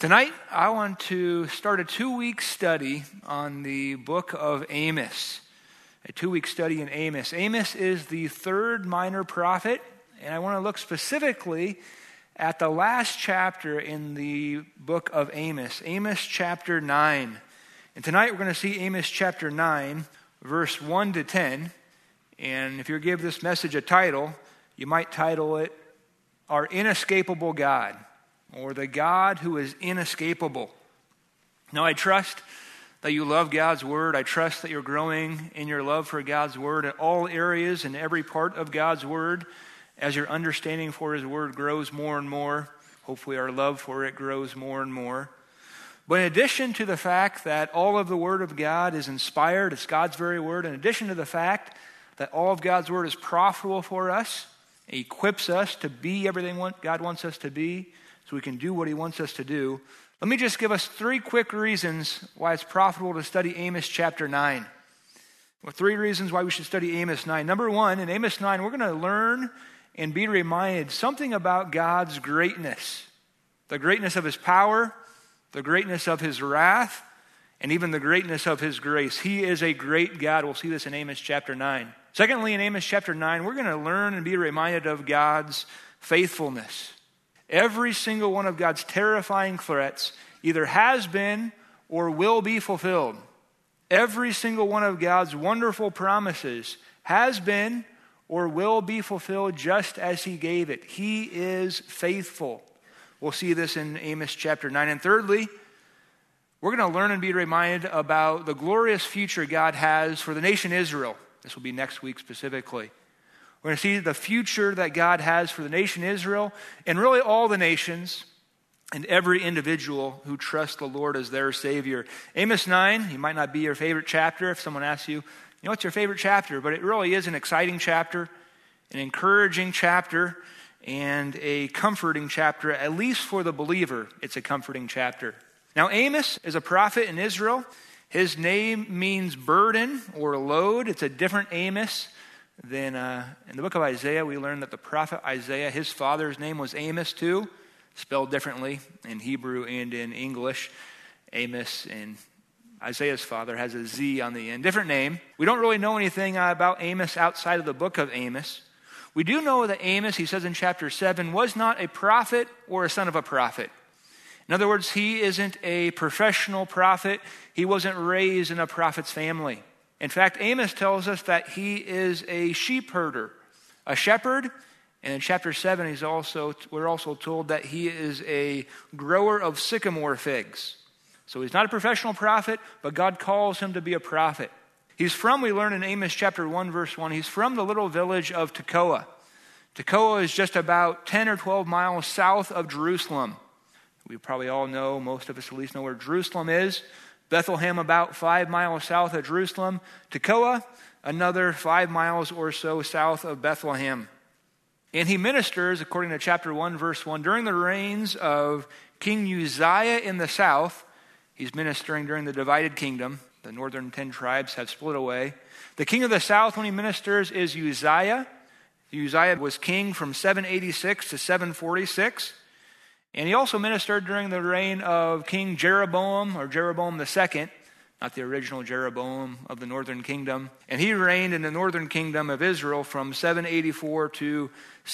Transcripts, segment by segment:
Tonight, I want to start a 2-week study on the book of Amos. A 2-week study in Amos. Amos is the third minor prophet, and I want to look specifically at the last chapter in the book of Amos, Amos chapter 9. And tonight we're going to see Amos chapter 9, verse 1 to 10. And if you give this message a title, you might title it, Our Inescapable God, or The God Who is Inescapable. Now I trust that you love God's Word. I trust that you're growing in your love for God's Word in all areas and every part of God's Word as your understanding for His Word grows more and more. Hopefully our love for it grows more and more. But in addition to the fact that all of the Word of God is inspired, it's God's very Word, in addition to the fact that all of God's Word is profitable for us, it equips us to be everything God wants us to be, so we can do what He wants us to do. Let me just give us 3 quick reasons why it's profitable to study Amos chapter 9. Well, 3 reasons why we should study Amos 9. Number 1, in Amos 9, we're going to learn and be reminded something about God's greatness. The greatness of His power, the greatness of His wrath, and even the greatness of His grace. He is a great God. We'll see this in Amos chapter 9. Secondly, in Amos chapter 9, we're going to learn and be reminded of God's faithfulness. Every single one of God's terrifying threats either has been or will be fulfilled. Every single one of God's wonderful promises has been or will be fulfilled just as He gave it. He is faithful. We'll see this in Amos chapter 9. And thirdly, we're going to learn and be reminded about the glorious future God has for the nation Israel. This will be next week specifically. We're going to see the future that God has for the nation Israel and really all the nations and every individual who trusts the Lord as their Savior. Amos 9, it might not be your favorite chapter if someone asks you, what's your favorite chapter? But it really is an exciting chapter, an encouraging chapter, and a comforting chapter. At least for the believer, it's a comforting chapter. Now, Amos is a prophet in Israel. His name means burden or load. It's a different Amos than in the book of Isaiah. We learn that the prophet Isaiah, his father's name was Amos too, spelled differently in Hebrew and in English. Amos and Isaiah's father has a Z on the end. Different name. We don't really know anything about Amos outside of the book of Amos. We do know that Amos, he says in chapter 7, was not a prophet or a son of a prophet. In other words, he isn't a professional prophet. He wasn't raised in a prophet's family. In fact, Amos tells us that he is a sheep herder, a shepherd. And in chapter 7, we're also told that he is a grower of sycamore figs. So he's not a professional prophet, but God calls him to be a prophet. We learn in Amos chapter 1, verse 1, he's from the little village of Tekoa. Tekoa is just about 10 or 12 miles south of Jerusalem. We probably all know, most of us at least know where Jerusalem is. Bethlehem about 5 miles south of Jerusalem. Tekoa, another 5 miles or so south of Bethlehem. And he ministers, according to chapter 1, verse 1, during the reigns of King Uzziah in the south. He's ministering during the divided kingdom. The northern 10 tribes have split away. The king of the south, when he ministers, is Uzziah. Uzziah was king from 786 to 746. And he also ministered during the reign of King Jeroboam, or Jeroboam II, not the original Jeroboam of the northern kingdom. And he reigned in the northern kingdom of Israel from 784 to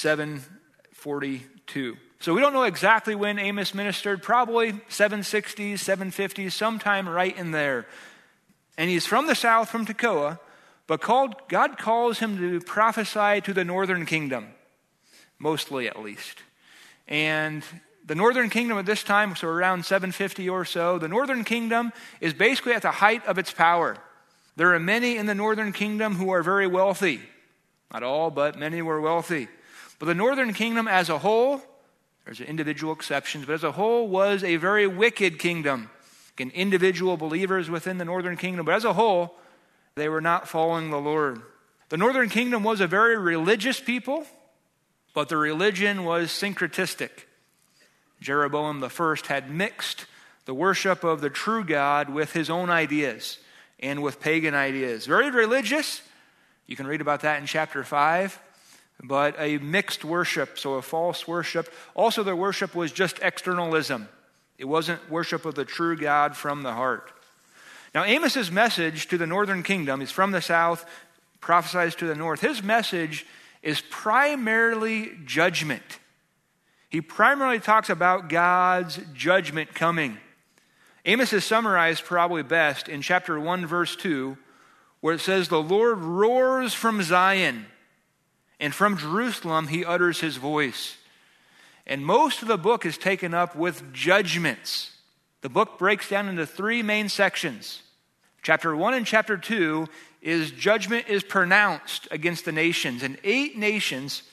742. So we don't know exactly when Amos ministered, probably 760s, 750s, sometime right in there. And he's from the south, from Tekoa, but God calls him to prophesy to the northern kingdom, mostly at least. And the northern kingdom at this time, so around 750 or so, the northern kingdom is basically at the height of its power. There are many in the northern kingdom who are very wealthy. Not all, but many were wealthy. But the northern kingdom as a whole, there's individual exceptions, but as a whole was a very wicked kingdom. Again, individual believers within the northern kingdom, but as a whole, they were not following the Lord. The northern kingdom was a very religious people, but the religion was syncretistic. Jeroboam I had mixed the worship of the true God with his own ideas and with pagan ideas. Very religious. You can read about that in chapter 5. But a mixed worship, so a false worship. Also, their worship was just externalism. It wasn't worship of the true God from the heart. Now Amos's message to the northern kingdom, he's from the south, prophesies to the north. His message is primarily judgment. He primarily talks about God's judgment coming. Amos is summarized probably best in chapter 1, verse 2, where it says, "The Lord roars from Zion, and from Jerusalem he utters his voice." And most of the book is taken up with judgments. The book breaks down into three main sections. Chapter 1 and chapter 2 is judgment is pronounced against the nations. And eight nations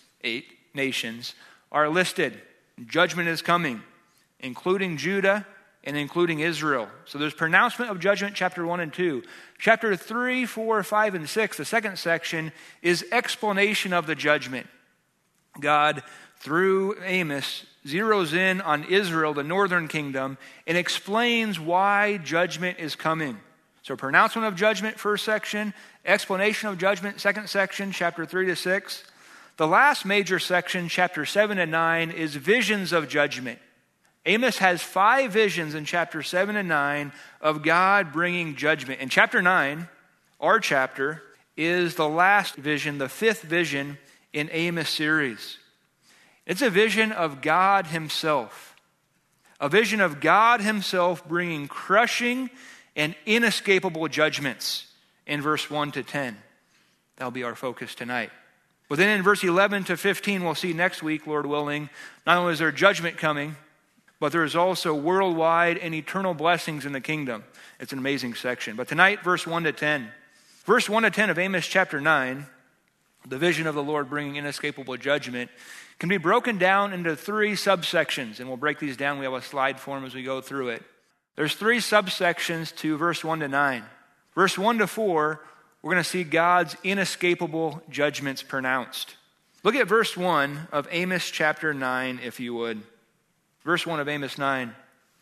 are listed. Judgment is coming, including Judah and including Israel. So there's pronouncement of judgment, chapter 1 and 2. Chapter 3, 4, 5, and 6, the second section, is explanation of the judgment. God, through Amos, zeroes in on Israel, the northern kingdom, and explains why judgment is coming. So pronouncement of judgment, first section. Explanation of judgment, second section, chapter 3 to 6. The last major section, chapter 7 and 9, is visions of judgment. Amos has 5 visions in chapter 7 and 9 of God bringing judgment. And chapter 9, our chapter, is the last vision, the 5th vision in Amos series. It's a vision of God himself. A vision of God himself bringing crushing and inescapable judgments in verse 1 to 10. That'll be our focus tonight. But then in verse 11 to 15, we'll see next week, Lord willing, not only is there judgment coming, but there is also worldwide and eternal blessings in the kingdom. It's an amazing section. But tonight, verse 1 to 10. Verse 1 to 10 of Amos chapter 9, the vision of the Lord bringing inescapable judgment, can be broken down into 3 subsections. And we'll break these down. We have a slide for them as we go through it. There's 3 subsections to verse 1 to 9. Verse 1 to 4, we're going to see God's inescapable judgments pronounced. Look at verse 1 of Amos chapter 9, if you would. Verse 1 of Amos 9.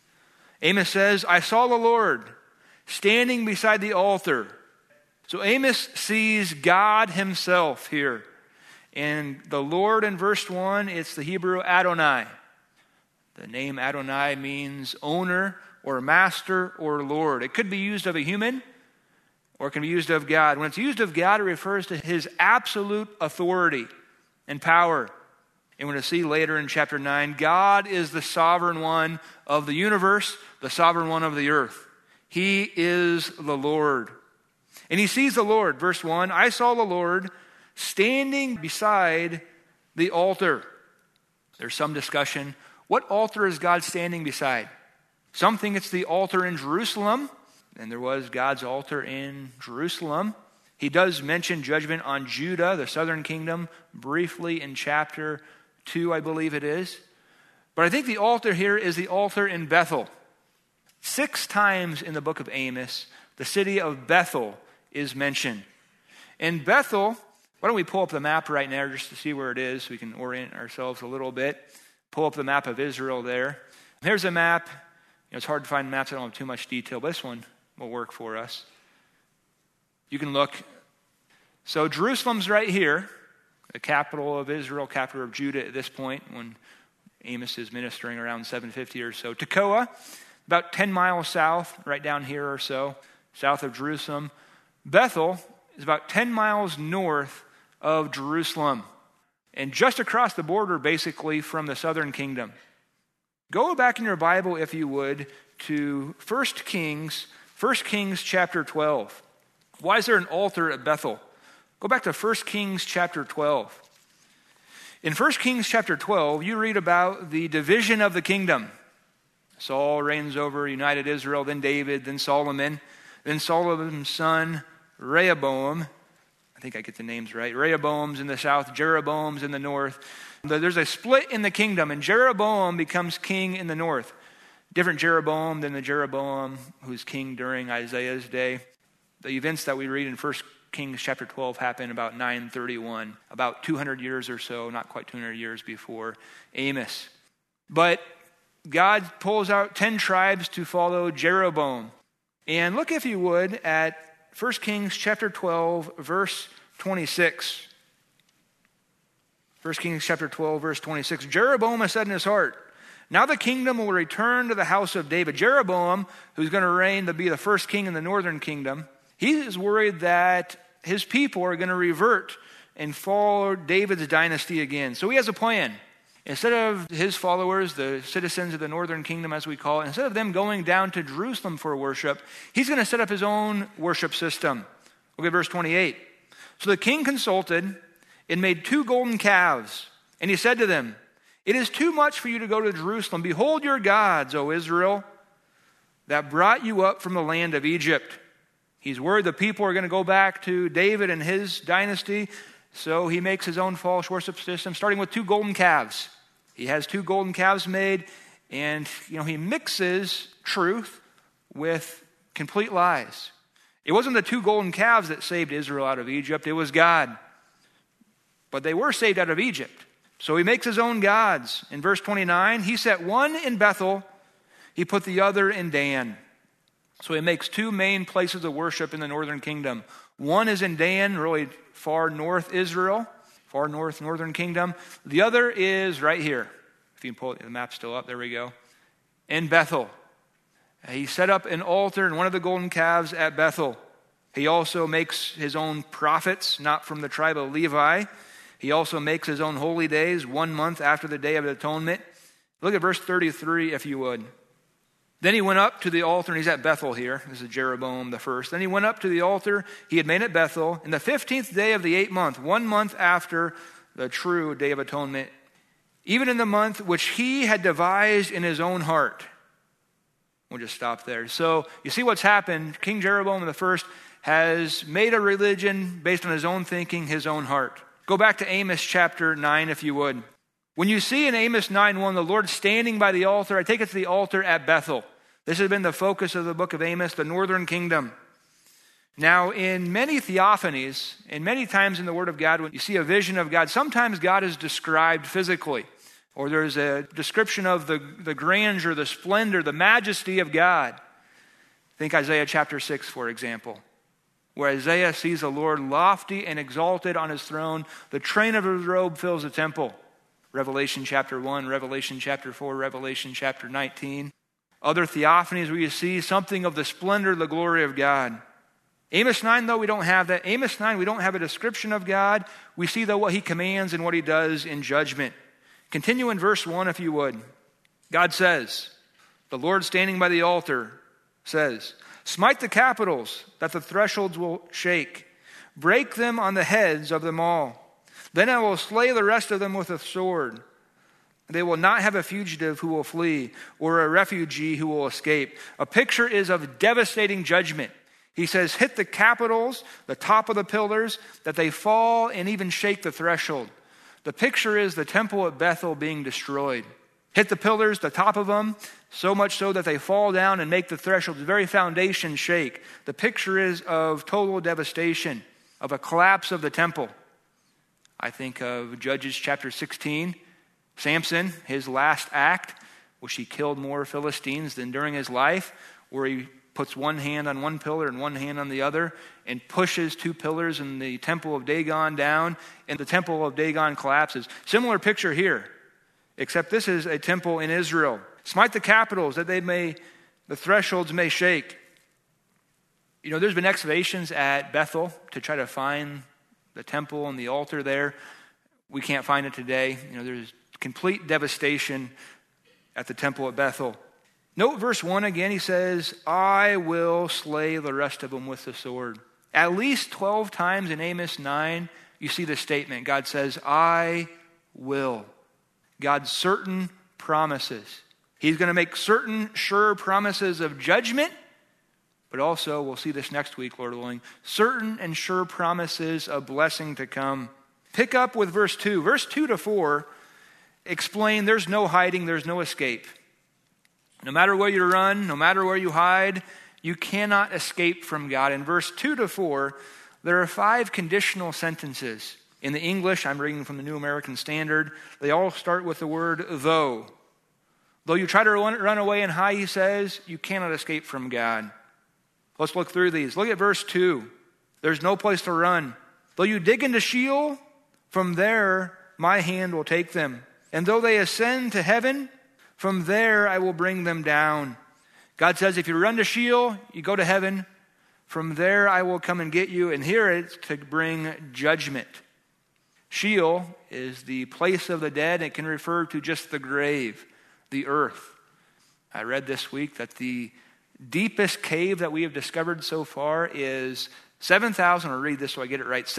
Amos says, "I saw the Lord standing beside the altar." So Amos sees God himself here. And the Lord in verse 1, it's the Hebrew Adonai. The name Adonai means owner or master or Lord. It could be used of a human or it can be used of God. When it's used of God, it refers to his absolute authority and power. And we're going to see later in chapter 9, God is the sovereign one of the universe, the sovereign one of the earth. He is the Lord. And he sees the Lord. Verse 1, "I saw the Lord standing beside the altar." There's some discussion. What altar is God standing beside? Some think it's the altar in Jerusalem. And there was God's altar in Jerusalem. He does mention judgment on Judah, the southern kingdom, briefly in chapter 2, I believe it is. But I think the altar here is the altar in Bethel. 6 times in the book of Amos, the city of Bethel is mentioned. In Bethel, why don't we pull up the map right now just to see where it is so we can orient ourselves a little bit. Pull up the map of Israel there. Here's a map. It's hard to find maps that don't have too much detail, but this one will work for us. You can look. So Jerusalem's right here, the capital of Israel, capital of Judah at this point when Amos is ministering around 750 or so. Tekoa, about 10 miles south, right down here or so, south of Jerusalem. Bethel is about 10 miles north of Jerusalem and just across the border basically from the southern kingdom. Go back in your Bible, if you would, to 1 Kings chapter 12. Why is there an altar at Bethel? Go back to 1 Kings chapter 12. In 1 Kings chapter 12, you read about the division of the kingdom. Saul reigns over united Israel, then David, then Solomon, then Solomon's son Rehoboam. I think I get the names right. Rehoboam's in the south, Jeroboam's in the north. There's a split in the kingdom, and Jeroboam becomes king in the north. Different Jeroboam than the Jeroboam who's king during Isaiah's day. The events that we read in 1 Kings chapter 12 happen about 931, about 200 years or so, not quite 200 years before Amos. But God pulls out 10 tribes to follow Jeroboam. And look, if you would, at 1 Kings chapter 12, verse 26. 1 Kings chapter 12, verse 26. Jeroboam has said in his heart, Now the kingdom will return to the house of David. Jeroboam, who's going to reign to be the first king in the northern kingdom, he is worried that his people are going to revert and follow David's dynasty again. So he has a plan. Instead of his followers, the citizens of the northern kingdom, as we call it, instead of them going down to Jerusalem for worship, he's going to set up his own worship system. Look at verse 28. So the king consulted and made 2 golden calves. And he said to them, "It is too much for you to go to Jerusalem. Behold your gods, O Israel, that brought you up from the land of Egypt." He's worried the people are going to go back to David and his dynasty. So he makes his own false worship system, starting with 2 golden calves. He has 2 golden calves made, and he mixes truth with complete lies. It wasn't the 2 golden calves that saved Israel out of Egypt. It was God. But they were saved out of Egypt. So he makes his own gods. In verse 29, he set one in Bethel. He put the other in Dan. So he makes 2 main places of worship in the northern kingdom. One is in Dan, really far north Israel, far north northern kingdom. The other is right here. If you can pull the map still up, there we go. In Bethel. He set up an altar and one of the golden calves at Bethel. He also makes his own prophets, not from the tribe of Levi. He also makes his own holy days, 1 month after the Day of Atonement. Look at verse 33, if you would. Then he went up to the altar, and he's at Bethel here. This is Jeroboam the first. Then he went up to the altar he had made at Bethel in the 15th day of the 8th month, 1 month after the true Day of Atonement, even in the month which he had devised in his own heart. We'll just stop there. So you see what's happened. King Jeroboam the first has made a religion based on his own thinking, his own heart. Go back to Amos chapter 9, if you would. When you see in Amos 9:1 the Lord standing by the altar, I take it to the altar at Bethel. This has been the focus of the book of Amos, the northern kingdom. Now, in many theophanies, and many times in the Word of God, when you see a vision of God, sometimes God is described physically, or there's a description of the grandeur, the splendor, the majesty of God. Think Isaiah chapter 6, for example, where Isaiah sees the Lord lofty and exalted on his throne. The train of his robe fills the temple. Revelation chapter 1, Revelation chapter 4, Revelation chapter 19. Other theophanies where you see something of the splendor, the glory of God. Amos 9, though, we don't have that. Amos 9, we don't have a description of God. We see, though, what he commands and what he does in judgment. Continue in verse 1, if you would. God says, the Lord standing by the altar says, "Smite the capitals, that the thresholds will shake. Break them on the heads of them all. Then I will slay the rest of them with a sword. They will not have a fugitive who will flee, or a refugee who will escape." A picture is of devastating judgment. He says, hit the capitals, the top of the pillars, that they fall and even shake the threshold. The picture is the temple at Bethel being destroyed. Hit the pillars, the top of them, so much so that they fall down and make the threshold, the very foundation, shake. The picture is of total devastation, of a collapse of the temple. I think of Judges chapter 16. Samson, his last act, which he killed more Philistines than during his life, where he puts one hand on one pillar and one hand on the other and pushes 2 pillars in the temple of Dagon down, and the temple of Dagon collapses. Similar picture here, except this is a temple in Israel. Smite the capitals that the thresholds may shake. There's been excavations at Bethel to try to find the temple and the altar there. We can't find it today. There's complete devastation at the temple at Bethel. Note verse 1 again. He says, "I will slay the rest of them with the sword." At least 12 times in Amos 9, you see this statement. God says, "I will." God's certain promises. He's going to make certain sure promises of judgment, but also, we'll see this next week, Lord willing, certain and sure promises of blessing to come. Pick up with verse 2. Verse 2 to 4 explain there's no hiding, there's no escape. No matter where you run, no matter where you hide, you cannot escape from God. In verse 2 to 4, there are 5 conditional sentences. In the English, I'm reading from the New American Standard, they all start with the word though. Though you try to run away and hide, he says, you cannot escape from God. Let's look through these. Look at verse 2. There's no place to run. Though you dig into Sheol, from there my hand will take them. And though they ascend to heaven, From there I will bring them down. God says, if you run to Sheol, you go to heaven. From there I will come and get you. And here it's to bring judgment. Sheol is the place of the dead. It can refer to just the grave, the earth. I read this week that the deepest cave that we have discovered so far is 7,000, I'll read this so I get it right,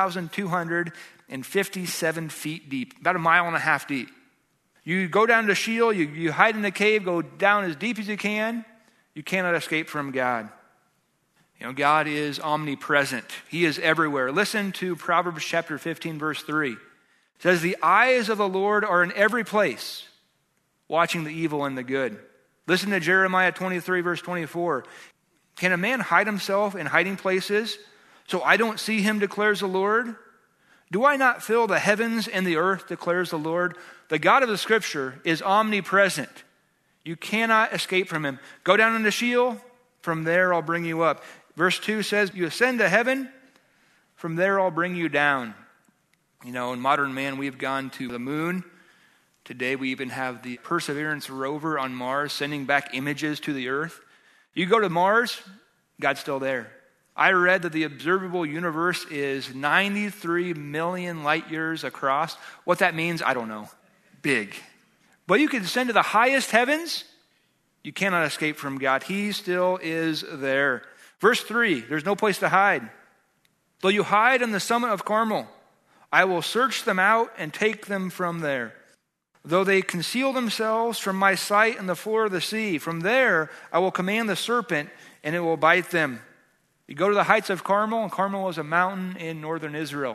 7,257 feet deep, about 1.5 miles deep. You go down to Sheol, you hide in the cave, go down as deep as you can. You cannot escape from God. You know, God is omnipresent. He is everywhere. Listen to Proverbs chapter 15, verse 3. It says, the eyes of the Lord are in every place, watching the evil and the good. Listen to Jeremiah 23, verse 24. Can a man hide himself in hiding places so I don't see him, declares the Lord? Do I not fill the heavens and the earth, declares the Lord? The God of the Scripture is omnipresent. You cannot escape from him. Go down into Sheol. From there I'll bring you up. Verse 2 says, you ascend to heaven. From there I'll bring you down. You know, in modern man, we've gone to the moon. Today we even have the Perseverance rover on Mars sending back images to the earth. You go to Mars, God's still there. I read that the observable universe is 93 million light years across. What that means, I don't know. Big. But you can ascend to the highest heavens. You cannot escape from God. He still is there. Verse 3, there's no place to hide. Though you hide on the summit of Carmel, I will search them out and take them from there. Though they conceal themselves from my sight in the floor of the sea, from there I will command the serpent, and it will bite them. You go to the heights of Carmel, and Carmel is a mountain in northern Israel.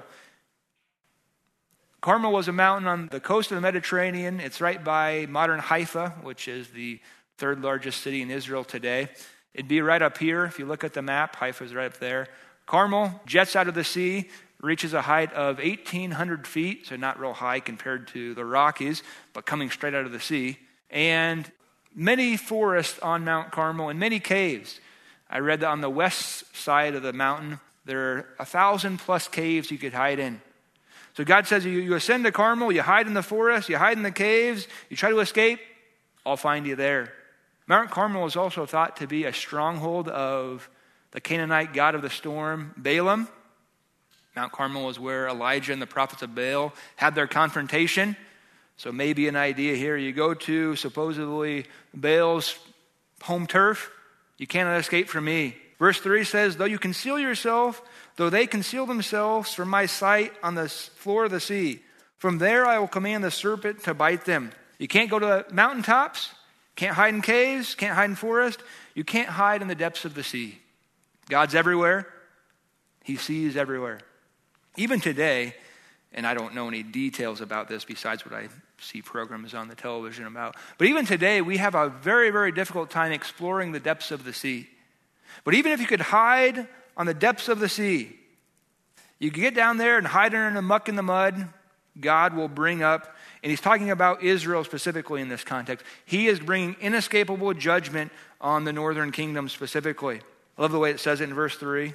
Carmel was a mountain on the coast of the Mediterranean. It's right by modern Haifa, which is the third largest city in Israel today. It'd be right up here. If you look at the map, Haifa is right up there. Carmel jets out of the sea, reaches a height of 1,800 feet, so not real high compared to the Rockies, but coming straight out of the sea. And many forests on Mount Carmel and many caves. I read that on the west side of the mountain, there are 1,000 plus caves you could hide in. So God says you ascend to Carmel, you hide in the forest, you hide in the caves, you try to escape, I'll find you there. Mount Carmel is also thought to be a stronghold of the Canaanite god of the storm, Balaam. Mount Carmel is where Elijah and the prophets of Baal had their confrontation. So maybe an idea here, you go to supposedly Baal's home turf, you cannot escape from me. Verse 3 says, though you conceal yourself, though they conceal themselves from my sight on the floor of the sea, from there I will command the serpent to bite them. You can't go to mountaintops, can't hide in caves, can't hide in forest. You can't hide in the depths of the sea. God's everywhere. He sees everywhere. Even today, and I don't know any details about this besides what I see programs on the television about, but even today we have a very, very difficult time exploring the depths of the sea. But even if you could hide on the depths of the sea, you could get down there and hide in the muck and the mud, God will bring up, and he's talking about Israel specifically in this context. He is bringing inescapable judgment on the northern kingdom specifically. I love the way it says it in verse 3.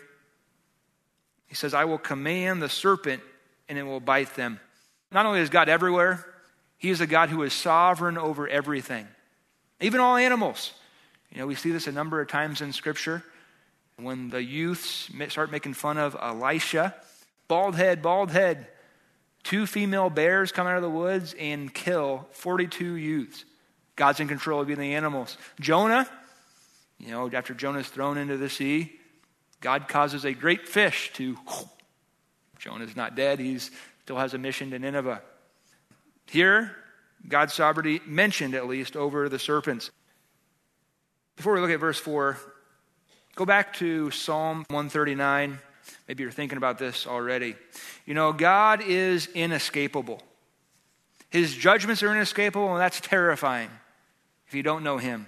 He says, I will command the serpent and it will bite them. Not only is God everywhere, he is a God who is sovereign over everything. Even all animals. You know, we see this a number of times in Scripture. When the youths start making fun of Elisha, bald head, 2 female bears come out of the woods and kill 42 youths. God's in control of even the animals. Jonah, you know, after Jonah's thrown into the sea, God causes a great fish to, Jonah's not dead, he still has a mission to Nineveh. Here, God's sovereignty mentioned at least over the serpents. Before we look at verse 4, go back to Psalm 139. Maybe you're thinking about this already. You know, God is inescapable. His judgments are inescapable, and that's terrifying if you don't know him.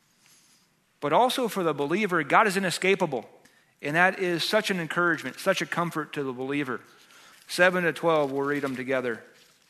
But also for the believer, God is inescapable. And that is such an encouragement, such a comfort to the believer. 7 to 12, we'll read them together.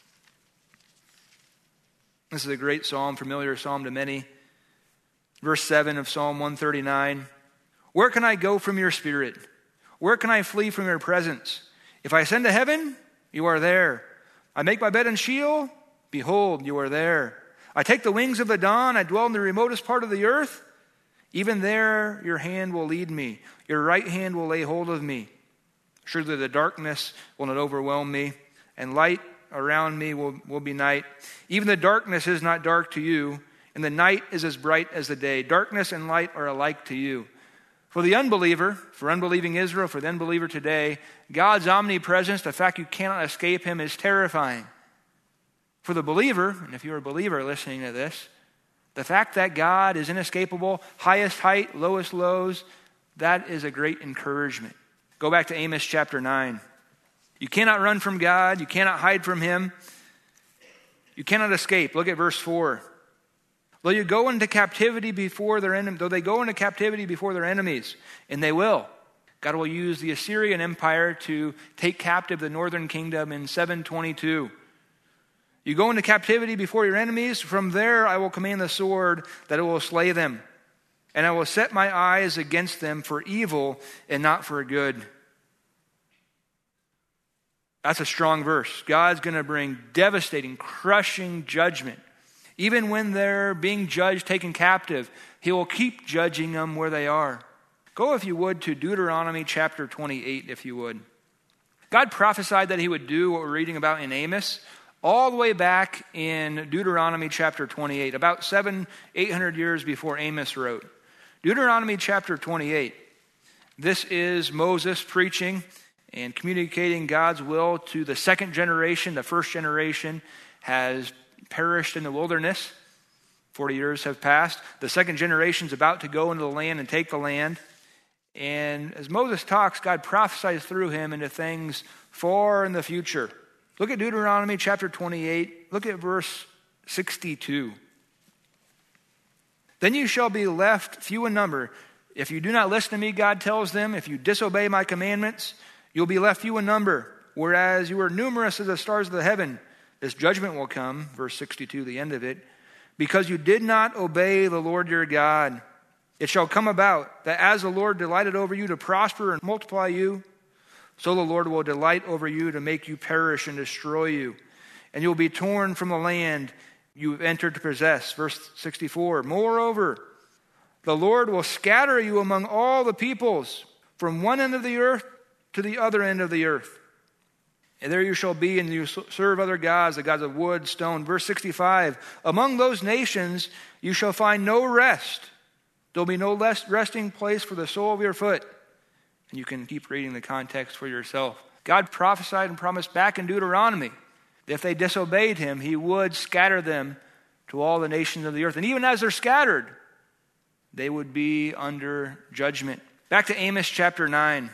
This is a great psalm, familiar psalm to many. Verse 7 of Psalm 139. Where can I go from your spirit? Where can I flee from your presence? If I ascend to heaven, you are there. I make my bed in Sheol, behold, you are there. I take the wings of the dawn. I dwell in the remotest part of the earth. Even there your hand will lead me. Your right hand will lay hold of me. Surely the darkness will not overwhelm me, and light around me will be night. Even the darkness is not dark to you, and the night is as bright as the day. Darkness and light are alike to you. For the unbeliever, for unbelieving Israel, for the unbeliever today, God's omnipresence, the fact you cannot escape him, is terrifying. For the believer, and if you're a believer listening to this, the fact that God is inescapable, highest height, lowest lows, that is a great encouragement. Go back to Amos chapter 9. You cannot run from God. You cannot hide from him. You cannot escape. Look at verse 4. Though they go into captivity before their enemies, and they will. God will use the Assyrian Empire to take captive the northern kingdom in 722. You go into captivity before your enemies. From there I will command the sword that it will slay them. And I will set my eyes against them for evil and not for good. That's a strong verse. God's going to bring devastating, crushing judgment. Even when they're being judged, taken captive, he will keep judging them where they are. Go, if you would, to Deuteronomy chapter 28, if you would. God prophesied that he would do what we're reading about in Amos all the way back in Deuteronomy chapter 28, about 800 years before Amos wrote. Deuteronomy chapter 28. This is Moses preaching and communicating God's will to the second generation. The first generation has perished in the wilderness. 40 years have passed. The second generation is about to go into the land and take the land. And as Moses talks, God prophesies through him into things far in the future. Look at Deuteronomy chapter 28. Look at verse 62. Then you shall be left few in number. If you do not listen to me, God tells them, if you disobey my commandments, you'll be left few in number. Whereas you are numerous as the stars of the heaven. This judgment will come, verse 62, the end of it, because you did not obey the Lord your God. It shall come about that as the Lord delighted over you to prosper and multiply you, so the Lord will delight over you to make you perish and destroy you. And you'll be torn from the land you have entered to possess. Verse 64, moreover, the Lord will scatter you among all the peoples from one end of the earth to the other end of the earth. And there you shall be, and you serve other gods, the gods of wood, stone. Verse 65, among those nations you shall find no rest. There will be no resting place for the sole of your foot. And you can keep reading the context for yourself. God prophesied and promised back in Deuteronomy that if they disobeyed him, he would scatter them to all the nations of the earth. And even as they're scattered, they would be under judgment. Back to Amos chapter 9.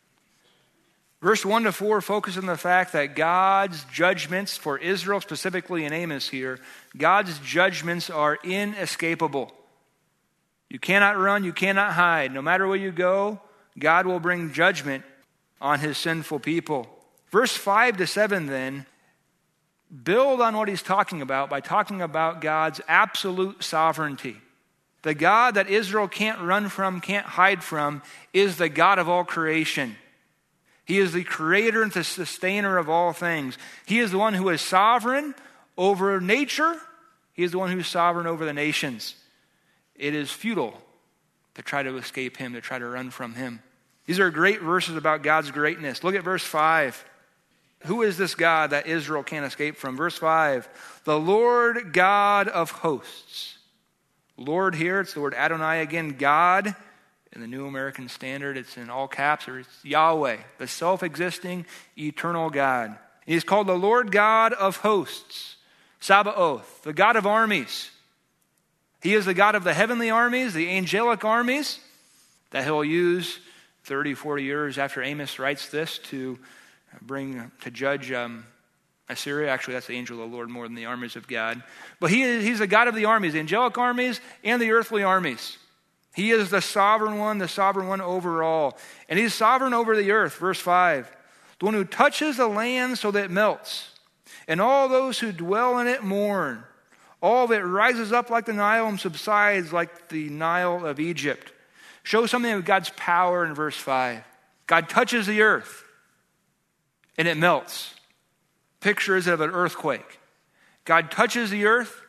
Verse 1-4 focus on the fact that God's judgments for Israel, specifically in Amos here, God's judgments are inescapable. You cannot run, you cannot hide. No matter where you go, God will bring judgment on his sinful people. Verse 5-7 then build on what he's talking about by talking about God's absolute sovereignty. The God that Israel can't run from, can't hide from, is the God of all creation. He is the creator and the sustainer of all things. He is the one who is sovereign over nature. He is the one who is sovereign over the nations. It is futile to try to escape him, to try to run from him. These are great verses about God's greatness. Look at verse 5. Who is this God that Israel can't escape from? Verse 5. The Lord God of hosts. Lord here, it's the word Adonai again, God. In the New American Standard, it's in all caps, or it's Yahweh, the self-existing, eternal God. He's called the Lord God of hosts, Sabaoth, the God of armies. He is the God of the heavenly armies, the angelic armies, that he'll use 30, 40 years after Amos writes this to bring to judge Assyria. Actually, that's the angel of the Lord more than the armies of God. But he's the God of the armies, the angelic armies and the earthly armies. He is the sovereign one over all. And he's sovereign over the earth. Verse 5. The one who touches the land so that it melts. And all those who dwell in it mourn. All of it rises up like the Nile and subsides like the Nile of Egypt. Show something of God's power in verse 5. God touches the earth and it melts. Picture is of an earthquake. God touches the earth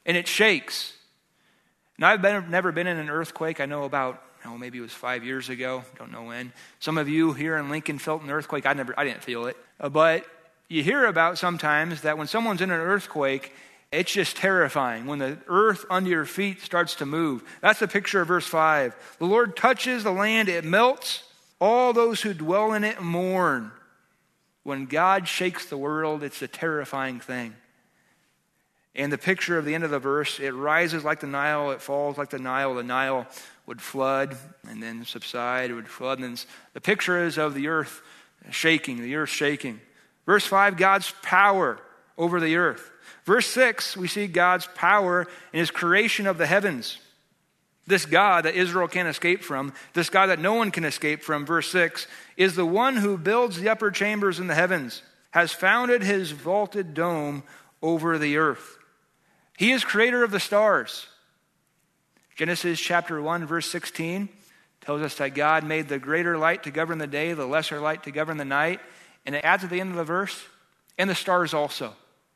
and it shakes. Now, I've never been in an earthquake. I know about, maybe it was 5 years ago. Don't know when. Some of you here in Lincoln felt an earthquake. I didn't feel it. But you hear about sometimes that when someone's in an earthquake, it's just terrifying when the earth under your feet starts to move. That's the picture of verse 5. The Lord touches the land, it melts. All those who dwell in it mourn. When God shakes the world, it's a terrifying thing. And the picture of the end of the verse, it rises like the Nile, it falls like the Nile. The Nile would flood and then subside, it would flood. And then the picture is of the earth shaking, Verse 5, God's power over the earth. Verse 6, we see God's power in his creation of the heavens. This God that Israel can't escape from, this God that no one can escape from, verse 6, is the one who builds the upper chambers in the heavens, has founded his vaulted dome over the earth. He is creator of the stars. Genesis chapter 1, verse 16 tells us that God made the greater light to govern the day, the lesser light to govern the night. And it adds at the end of the verse, and the stars also.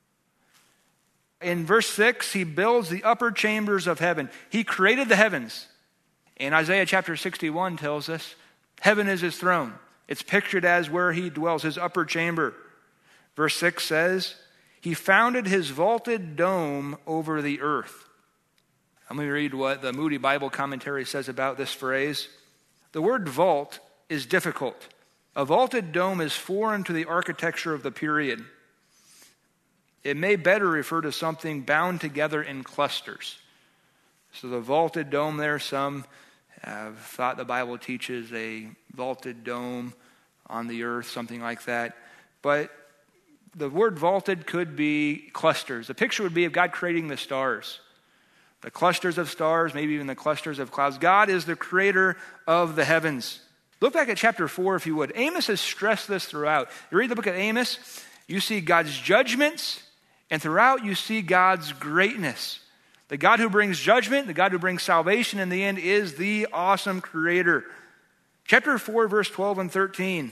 In verse 6, he builds the upper chambers of heaven. He created the heavens. And Isaiah chapter 61 tells us, heaven is his throne. It's pictured as where he dwells, his upper chamber. Verse 6 says, he founded his vaulted dome over the earth. Let me read what the Moody Bible commentary says about this phrase. The word vault is difficult. A vaulted dome is foreign to the architecture of the period. It may better refer to something bound together in clusters. So the vaulted dome there, some have thought the Bible teaches a vaulted dome on the earth, something like that. But the word vaulted could be clusters. The picture would be of God creating the stars. The clusters of stars, maybe even the clusters of clouds. God is the creator of the heavens. Look back at chapter 4, if you would. Amos has stressed this throughout. You read the book of Amos, you see God's judgments, and throughout you see God's greatness. The God who brings judgment, the God who brings salvation in the end is the awesome creator. Chapter 4, verse 12 and 13.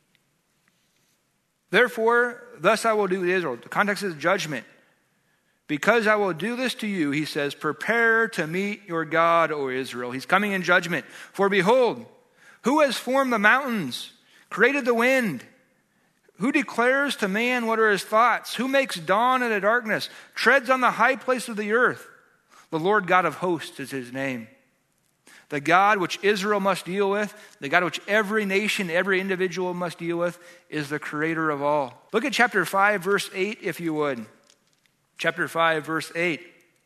Therefore, thus I will do to Israel. The context is judgment. Because I will do this to you, he says, prepare to meet your God, O Israel. He's coming in judgment. For behold, who has formed the mountains, created the wind? Who declares to man what are his thoughts? Who makes dawn in the darkness, treads on the high place of the earth? The Lord God of hosts is his name. The God which Israel must deal with, the God which every nation, every individual must deal with, is the creator of all. Look at chapter 5, verse 8, if you would. Chapter 5, verse 8.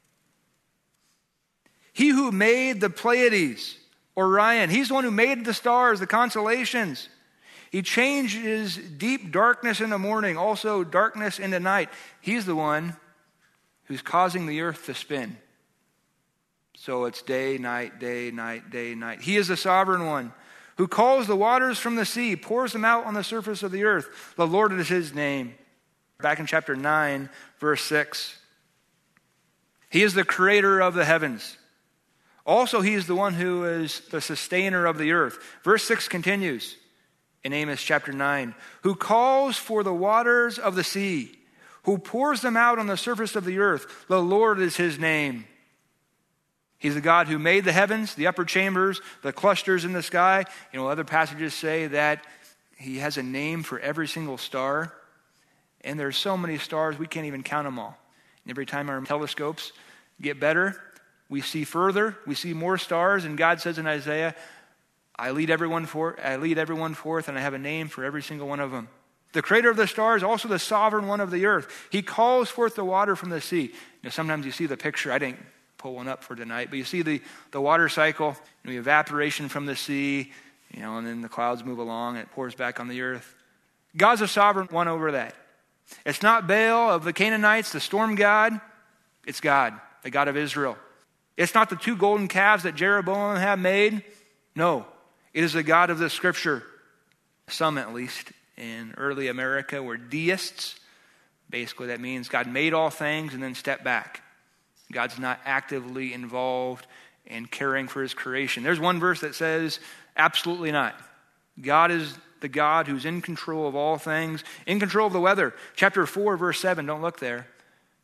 He who made the Pleiades, Orion, he's the one who made the stars, the constellations. He changes deep darkness in the morning, also darkness in the night. He's the one who's causing the earth to spin. So it's day, night, day, night, day, night. He is the sovereign one who calls the waters from the sea, pours them out on the surface of the earth. The Lord is his name. Back in chapter 9, verse 6. He is the creator of the heavens. Also, he is the one who is the sustainer of the earth. Verse 6 continues in Amos chapter 9. Who calls for the waters of the sea, who pours them out on the surface of the earth. The Lord is his name. He's the God who made the heavens, the upper chambers, the clusters in the sky. Other passages say that he has a name for every single star. And there's so many stars, we can't even count them all. And every time our telescopes get better, we see further, we see more stars. And God says in Isaiah, I lead everyone forth, and I have a name for every single one of them. The creator of the stars, also the sovereign one of the earth. He calls forth the water from the sea. Sometimes you see the picture. I didn't pull one up for tonight, but you see the water cycle, the evaporation from the sea, and then the clouds move along and it pours back on the earth. God's a sovereign one over that. It's not Baal of the Canaanites, the storm god. It's God, the God of Israel. It's not the two golden calves that Jeroboam had made. No, it is the God of the Scripture. Some, at least, in early America were deists. Basically, that means God made all things and then stepped back. God's not actively involved in caring for his creation. There's one verse that says, absolutely not. God is the God who's in control of all things, in control of the weather. Chapter 4, verse 7, don't look there.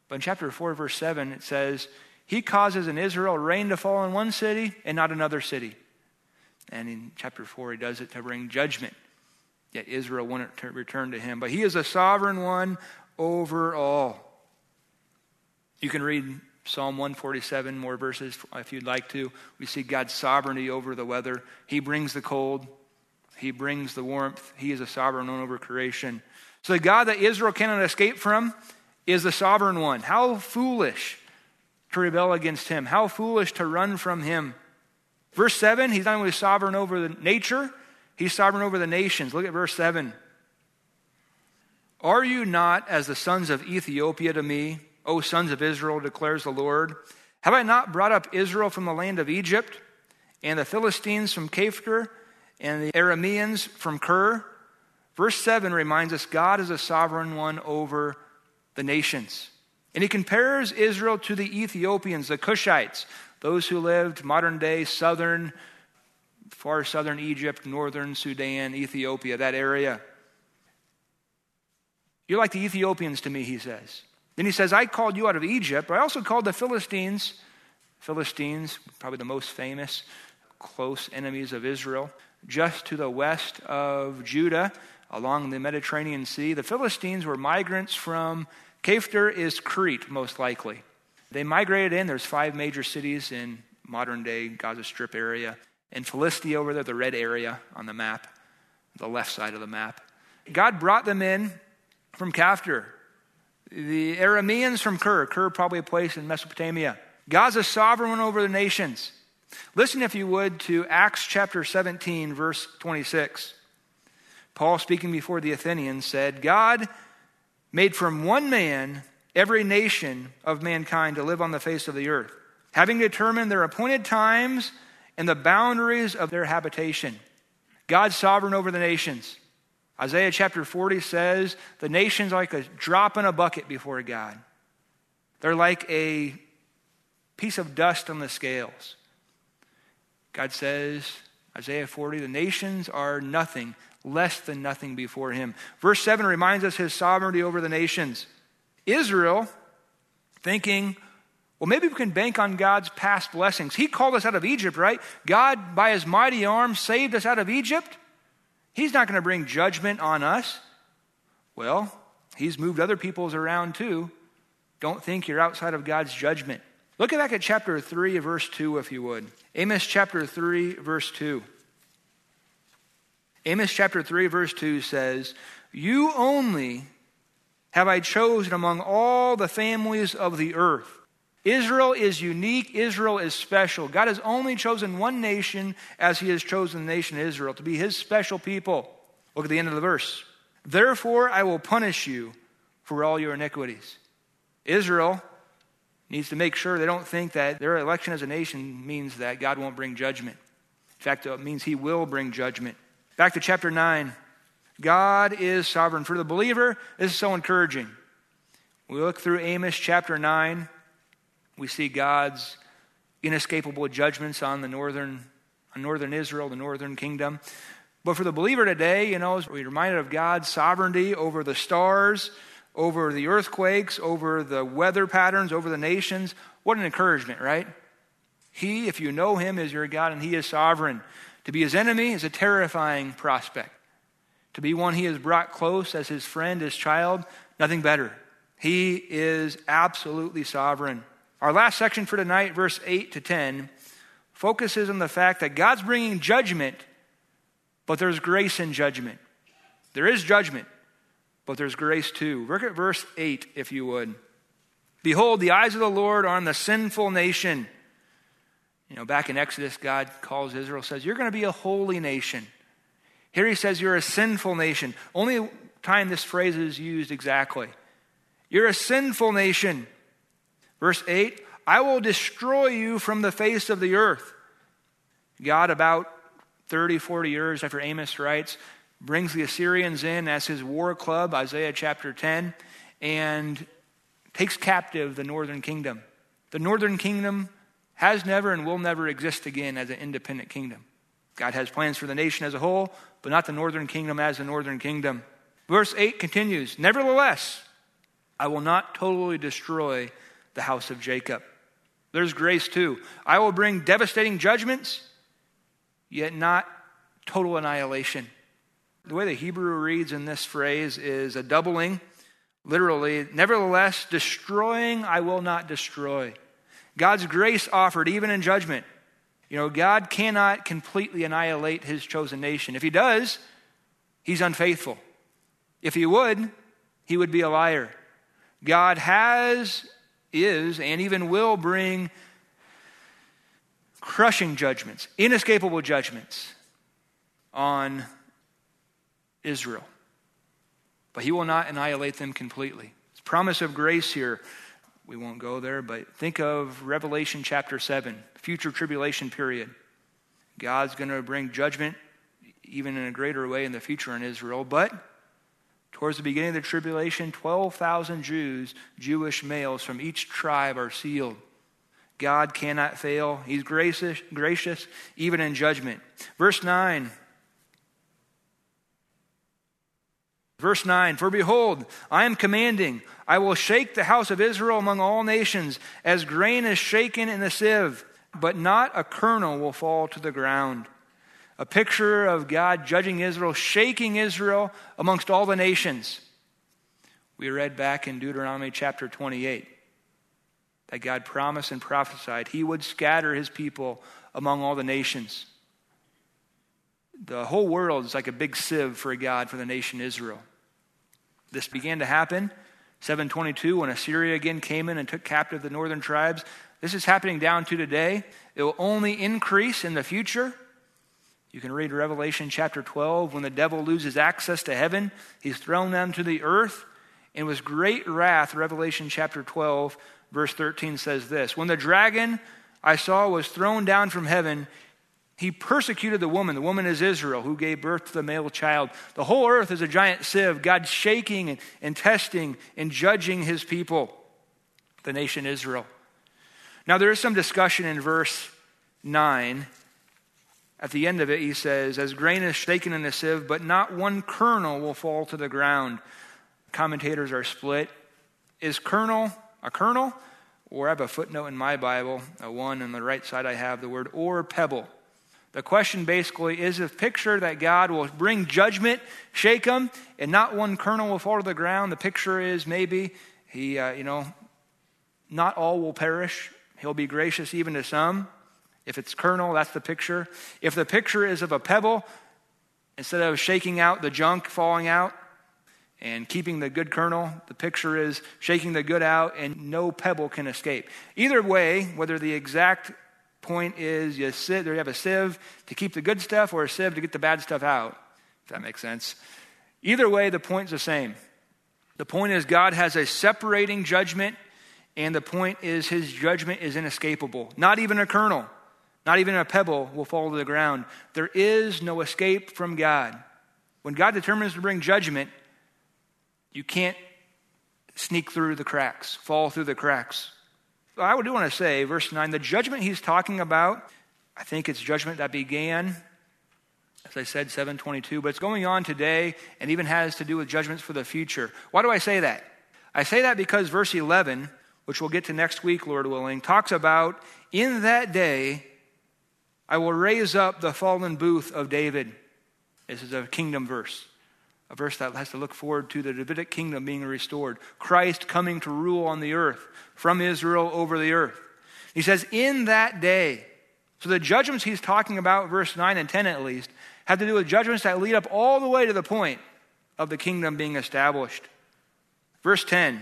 But in chapter 4, verse 7, it says, he causes in Israel rain to fall in one city and not another city. And in chapter 4, he does it to bring judgment. Yet Israel wouldn't return to him. But he is a sovereign one over all. You can read Psalm 147, more verses if you'd like to. We see God's sovereignty over the weather. He brings the cold. He brings the warmth. He is a sovereign one over creation. So the God that Israel cannot escape from is the sovereign one. How foolish to rebel against him. How foolish to run from him. Verse 7, he's not only sovereign over the nature, he's sovereign over the nations. Look at verse 7. Are you not as the sons of Ethiopia to me, O sons of Israel, declares the Lord? Have I not brought up Israel from the land of Egypt, and the Philistines from Caphtor, and the Arameans from Kir? Verse 7 reminds us God is a sovereign one over the nations. And he compares Israel to the Ethiopians, the Cushites, those who lived modern day far southern Egypt, northern Sudan, Ethiopia, that area. You're like the Ethiopians to me, he says. Then he says, I called you out of Egypt, but I also called the Philistines, probably the most famous, close enemies of Israel, just to the west of Judah, along the Mediterranean Sea. The Philistines were migrants from Caphtor is Crete, most likely. They migrated in. There's 5 major cities in modern-day Gaza Strip area. And Philistia over there, the red area on the map, the left side of the map. God brought them in from Caphtor. The Arameans from Kir probably a place in Mesopotamia. God's a sovereign one over the nations. Listen, if you would, to Acts chapter 17, verse 26. Paul, speaking before the Athenians, said, God made from one man every nation of mankind to live on the face of the earth, having determined their appointed times and the boundaries of their habitation. God's sovereign over the nations. Isaiah chapter 40 says the nations are like a drop in a bucket before God. They're like a piece of dust on the scales. God says, Isaiah 40, the nations are nothing, less than nothing before him. Verse 7 reminds us his sovereignty over the nations. Israel, thinking, well, maybe we can bank on God's past blessings. He called us out of Egypt, right? God, by his mighty arm, saved us out of Egypt. He's not going to bring judgment on us. Well, he's moved other peoples around too. Don't think you're outside of God's judgment. Look back at chapter 3, verse 2, if you would. Amos chapter 3, verse 2. Amos chapter 3, verse 2 says, you only have I chosen among all the families of the earth. Israel is unique. Israel is special. God has only chosen one nation as he has chosen the nation of Israel to be his special people. Look at the end of the verse. Therefore, I will punish you for all your iniquities. Israel needs to make sure they don't think that their election as a nation means that God won't bring judgment. In fact, it means he will bring judgment. Back to chapter 9. God is sovereign. For the believer, this is so encouraging. We look through Amos chapter 9. We see God's inescapable judgments on northern Israel, the northern kingdom. But for the believer today, we're reminded of God's sovereignty over the stars, over the earthquakes, over the weather patterns, over the nations. What an encouragement, right? He, if you know him, is your God, and he is sovereign. To be his enemy is a terrifying prospect. To be one he has brought close as his friend, his child, nothing better. He is absolutely sovereign. Our last section for tonight, verse 8 to 10, focuses on the fact that God's bringing judgment, but there's grace in judgment. There is judgment, but there's grace too. Look at verse 8, if you would. Behold, the eyes of the Lord are on the sinful nation. Back in Exodus, God calls Israel, says, you're going to be a holy nation. Here he says, you're a sinful nation. Only time this phrase is used exactly. You're a sinful nation. Verse 8, I will destroy you from the face of the earth. God, about 30, 40 years after Amos writes, brings the Assyrians in as his war club, Isaiah chapter 10, and takes captive the northern kingdom. The northern kingdom has never and will never exist again as an independent kingdom. God has plans for the nation as a whole, but not the northern kingdom as the northern kingdom. Verse 8 continues, nevertheless, I will not totally destroy the house of Jacob. There's grace too. I will bring devastating judgments, yet not total annihilation. The way the Hebrew reads in this phrase is a doubling. Literally, nevertheless, destroying I will not destroy. God's grace offered even in judgment. God cannot completely annihilate his chosen nation. If he does, he's unfaithful. If he would be a liar. God is, and even will bring crushing judgments, inescapable judgments on Israel. But he will not annihilate them completely. It's promise of grace here. We won't go there, but think of Revelation chapter 7, future tribulation period. God's going to bring judgment even in a greater way in the future on Israel, but towards the beginning of the tribulation, 12,000 Jewish males from each tribe are sealed. God cannot fail. He's gracious even in judgment. Verse 9, for behold, I am commanding, I will shake the house of Israel among all nations, as grain is shaken in a sieve, but not a kernel will fall to the ground. A picture of God judging Israel, shaking Israel amongst all the nations. We read back in Deuteronomy chapter 28 that God promised and prophesied he would scatter his people among all the nations. The whole world is like a big sieve for God, for the nation Israel. This began to happen, 722, when Assyria again came in and took captive the northern tribes. This is happening down to today. It will only increase in the future. You can read Revelation chapter 12. When the devil loses access to heaven, he's thrown down to the earth. And with great wrath, Revelation chapter 12, verse 13 says this. When the dragon I saw was thrown down from heaven, he persecuted the woman. The woman is Israel, who gave birth to the male child. The whole earth is a giant sieve. God shaking and testing and judging his people, the nation Israel. Now there is some discussion in verse 9. At the end of it, he says, as grain is shaken in a sieve, but not one kernel will fall to the ground. Commentators are split. Is kernel a kernel? Or I have a footnote in my Bible, a one on the right side I have the word or pebble. The question basically is a picture that God will bring judgment, shake them, and not one kernel will fall to the ground. The picture is maybe he, not all will perish. He'll be gracious even to some. If it's kernel, that's the picture. If the picture is of a pebble, instead of shaking out the junk falling out and keeping the good kernel, the picture is shaking the good out and no pebble can escape. Either way, whether the exact point is you have a sieve to keep the good stuff or a sieve to get the bad stuff out, if that makes sense. Either way, the point's the same. The point is God has a separating judgment, and the point is his judgment is inescapable. Not even a kernel, not even a pebble will fall to the ground. There is no escape from God. When God determines to bring judgment, you can't sneak through the cracks, fall through the cracks. I do want to say, verse 9, the judgment he's talking about, I think it's judgment that began, as I said, 722, but it's going on today and even has to do with judgments for the future. Why do I say that? I say that because verse 11, which we'll get to next week, Lord willing, talks about, in that day, I will raise up the fallen booth of David. This is a kingdom verse. A verse that has to look forward to the Davidic kingdom being restored. Christ coming to rule on the earth, from Israel over the earth. He says, in that day. So the judgments he's talking about, verse 9 and 10 at least, have to do with judgments that lead up all the way to the point of the kingdom being established. Verse 10,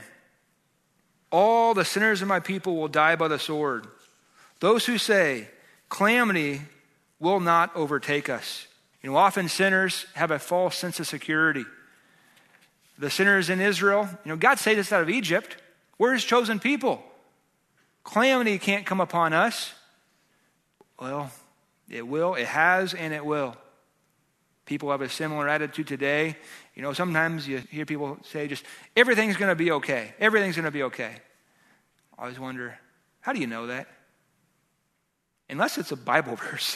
all the sinners of my people will die by the sword. Those who say, calamity will not overtake us. Often sinners have a false sense of security. The sinners in Israel, God saved us out of Egypt. We're his chosen people. Calamity can't come upon us. Well, it will, it has, and it will. People have a similar attitude today. Sometimes you hear people say just, everything's going to be okay. Everything's going to be okay. I always wonder, how do you know that? Unless it's a Bible verse.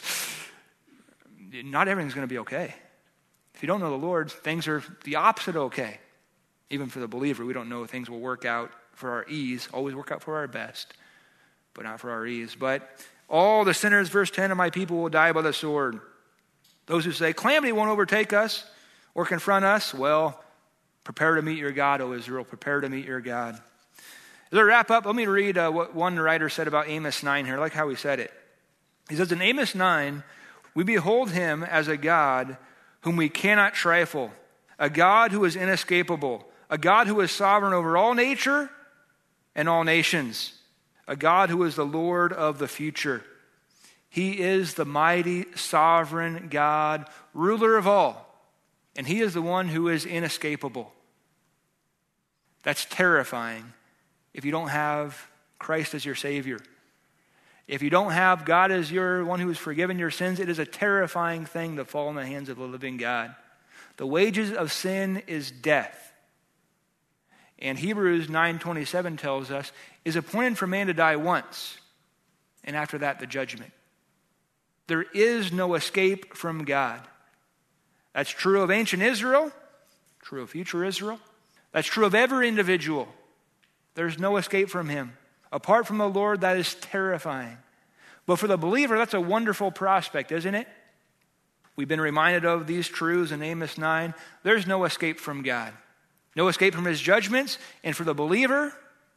Not everything's going to be okay. If you don't know the Lord, things are the opposite of okay. Even for the believer, we don't know things will work out for our ease, always work out for our best, but not for our ease. But all the sinners, verse 10, of my people will die by the sword. Those who say, calamity won't overtake us or confront us, well, prepare to meet your God, O Israel. Prepare to meet your God. As I wrap up, let me read what one writer said about Amos 9 here. I like how he said it. He says, in Amos 9, we behold him as a God whom we cannot trifle, a God who is inescapable, a God who is sovereign over all nature and all nations, a God who is the Lord of the future. He is the mighty, sovereign God, ruler of all, and he is the one who is inescapable. That's terrifying if you don't have Christ as your Savior. If you don't have God as your one who has forgiven your sins, it is a terrifying thing to fall in the hands of the living God. The wages of sin is death. And Hebrews 9:27 tells us, is appointed for man to die once, and after that the judgment. There is no escape from God. That's true of ancient Israel, true of future Israel. That's true of every individual. There's no escape from him. Apart from the Lord, that is terrifying. But for the believer, that's a wonderful prospect, isn't it? We've been reminded of these truths in Amos 9. There's no escape from God. No escape from his judgments. And for the believer,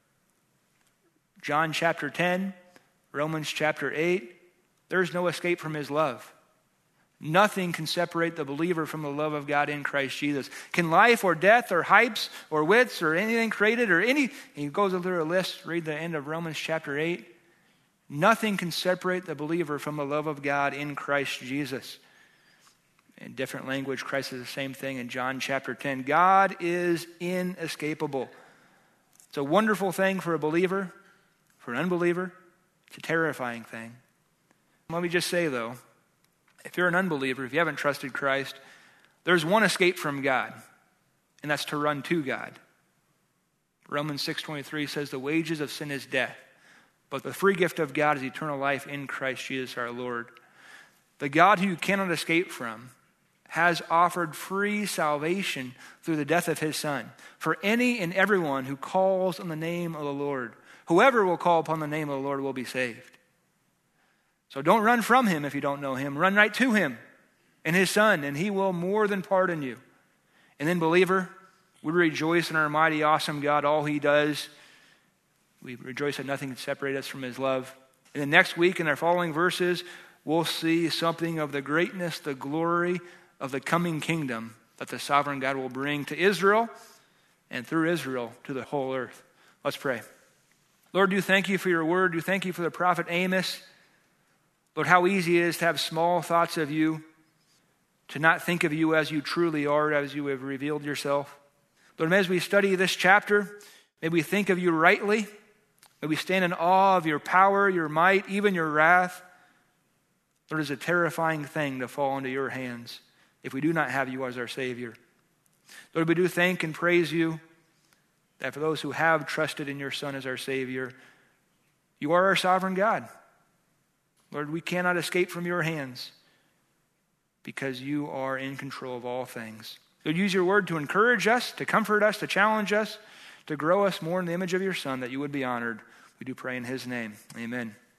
John chapter 10, Romans chapter 8, there's no escape from his love. Nothing can separate the believer from the love of God in Christ Jesus. Can life or death or heights or widths or anything created or any, he goes through a list, read the end of Romans chapter 8. Nothing can separate the believer from the love of God in Christ Jesus. In different language, Christ says the same thing in John chapter 10. God is inescapable. It's a wonderful thing for a believer. For an unbeliever, it's a terrifying thing. Let me just say, though, if you're an unbeliever, if you haven't trusted Christ, there's one escape from God, and that's to run to God. Romans 6:23 says the wages of sin is death, but the free gift of God is eternal life in Christ Jesus our Lord. The God who you cannot escape from has offered free salvation through the death of his Son for any and everyone who calls on the name of the Lord. Whoever will call upon the name of the Lord will be saved. So don't run from him if you don't know him. Run right to him and his Son, and he will more than pardon you. And then, believer, we rejoice in our mighty, awesome God, all he does. We rejoice that nothing can separate us from his love. And then next week in our following verses, we'll see something of the greatness, the glory of the coming kingdom that the sovereign God will bring to Israel and through Israel to the whole earth. Let's pray. Lord, do thank you for your word. Do thank you for the prophet Amos. Lord, how easy it is to have small thoughts of you, to not think of you as you truly are, as you have revealed yourself. Lord, as we study this chapter, may we think of you rightly. May we stand in awe of your power, your might, even your wrath. Lord, it is a terrifying thing to fall into your hands if we do not have you as our Savior. Lord, we do thank and praise you that for those who have trusted in your Son as our Savior, you are our sovereign God. Lord, we cannot escape from your hands because you are in control of all things. Lord, use your word to encourage us, to comfort us, to challenge us, to grow us more in the image of your Son, that you would be honored. We do pray in his name. Amen.